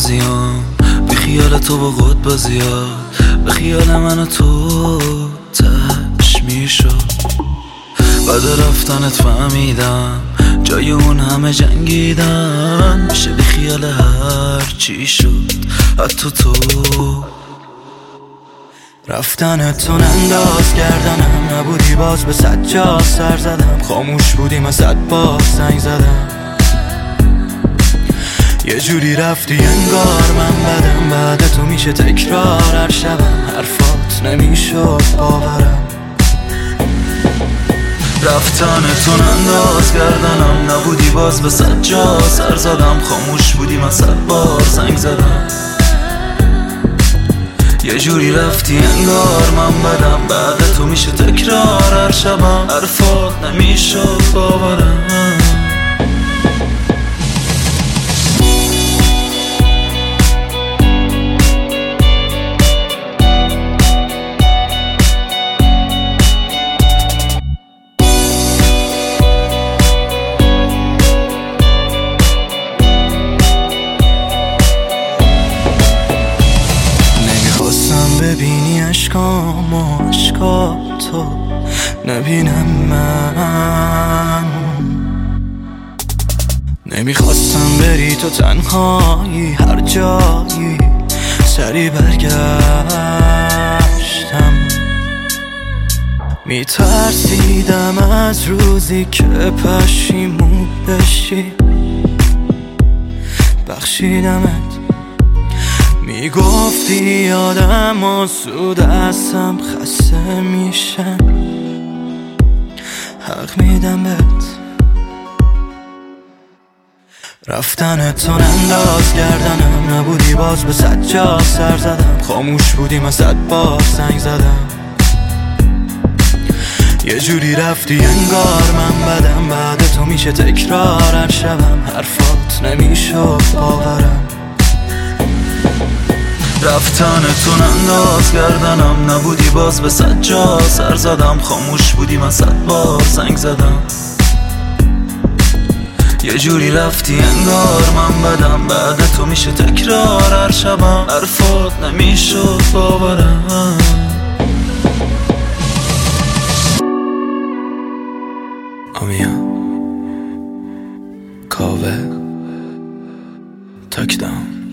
بازیام، بی خیال تو با خود بازیام، به خیال من و تو تش میشد. بعد رفتنت فهمیدم جای اون همه جنگیدن میشه بی خیال هر چی شد، حتی تو. رفتنت تون انداز کردنم نبودی، باز به 100 جا سر زدم، خاموش بودی من 100 بار زنگ زدم. یه جوری رفتی انگار من بدم، بعد تو میشه تکرار هر شبم، حرفات نمیشد باورم. رفتنتون انداز کردنم نبودی، باز به 100 جا سر زدم، خاموش بودی من 100 بار زنگ زدم. یه جوری رفتی انگار من بدم، بعد تو میشه تکرار هر شبم، حرفات نمیشد باورم. ببینی عشقام و عشقاتو نبینم من، نمیخواستم بری تو تنهایی هر جایی، سری برگشتم. میترسیدم از روزی که پشیمون بشی، بخشیدمت. میگفتی آدم آسود هستم خسته میشن، حق میدم بهت. رفتنتون انداز کردنم نبودی، باز به 100 جا سر زدم، خاموش بودی من 100 بار زنگ زدم. یه جوری رفتی انگار من بدم، بعد تو میشه تکرار هر شبم، حرفات نمیشد باورم. رفتنتون انداز کردنم نبودی، باز به 100 جا سر زدم، خاموش بودی من 100 بار زنگ زدم. یه جوری رفتی انگار من بدم، بعد تو میشه تکرار هر شبم، حرفات نمیشد باورم. آمیا کاوه تاکداون.